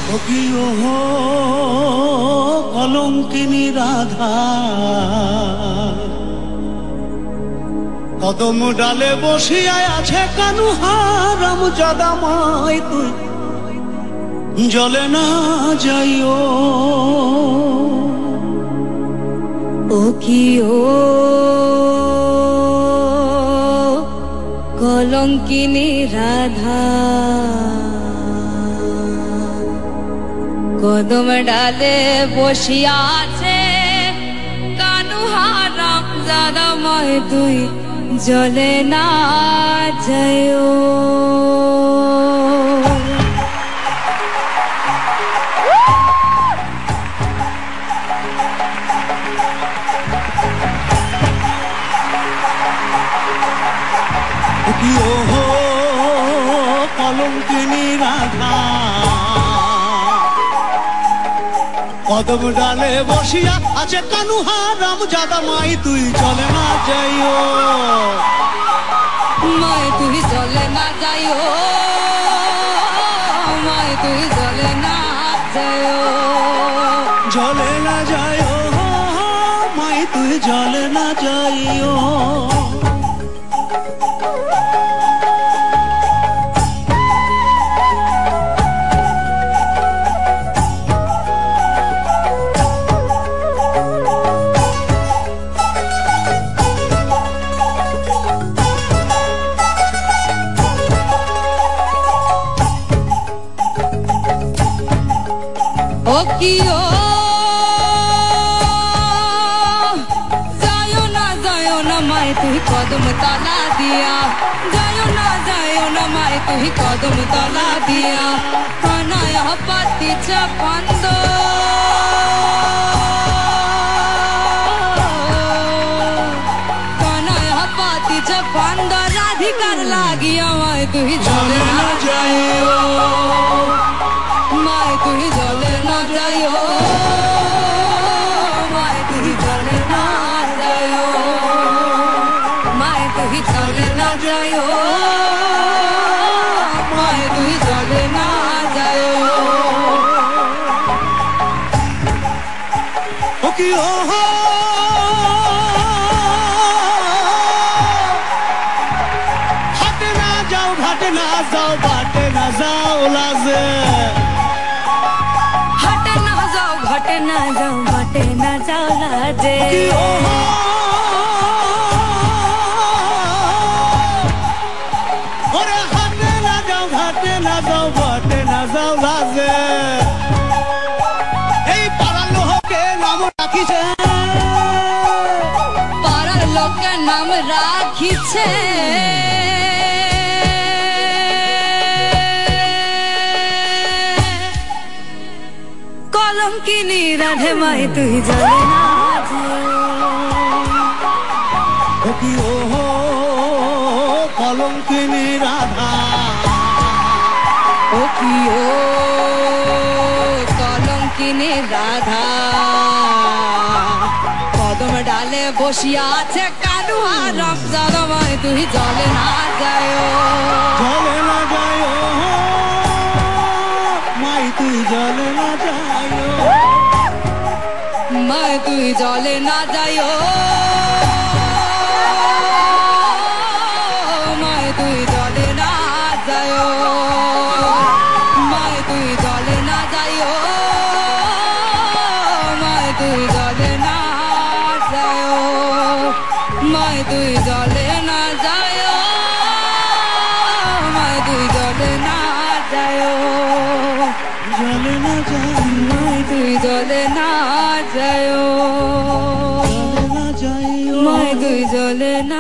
ও কি ওহো কলঙ্কিনী রাধা, কদম ডালে বসিয়ায় আছে কানুহারাম জাদামাই তুই জলে না যাইও। ও কি ও কলঙ্কিনী রাধা, কদম ডালে বসিয়া আছে কানুহারাম জাদামাই তুই জলে না যাইও। কি ওহো কলঙ্কিনী রাধা, কদম ডালে বসিয়া আছে কানুহারাম জাদামাই তুই চলে না যাইও। মাই তুই চলে না যাইও, মাই তুই চলে না যাইও। জলে না যাইও মাই তুই জলে না যাইও। ও কি ও যাইও না মাই তুই কদম তলা দিয়া, যাইও না মাই তুই কদম তলা দিয়া। কানায় পাতি চাপান্দ কানায় পাতি চাপান্দ রাধিকার লাগিয়া মাই তুই জলে না যাইও। মাই তুই জলে না যাইও, মাই তুই জলে না যাইও, মাই তুই জলে না যাইও, মাই তুই জলে না যাইও। ও কি ওহো হাটে না যাও ঘাটে না যাও বাটে না যাও লাজে। হাটে না যাও ঘাটে না যাও বাটে না যাও লাজে। কি ওহো ওরে হাটে না যাও ঘাটে না যাও বাটে না যাও লাজে। এই পাড়ার লোহকে নাম রাখিছে, পাড়ার লোকের নাম রাখিছে, কলঙ্কিনী রাধে মাই তুই জলে না যাইও। ও কি ওহো কলঙ্কিনী রাধা, ও কি ও কলঙ্কিনী রাধা, কদম ডালে বসিয়া আছে কানুহারাম জাদামাই তুই জলে না যাইও। জলে না যাইও মাই তুই জলে না যাইও। মাই তুই জলে না যাইও, মাই তুই জলে না যাইও, মাই তুই জলে না যাইও, মাই তুই জলে না যাইও, মাই তুই জলে না যাইও, মাই তুই জলে না যাইও, জলে না যাইও মাই তুই জলে না যাইও, জলে না যাইও মাই তুই জলে না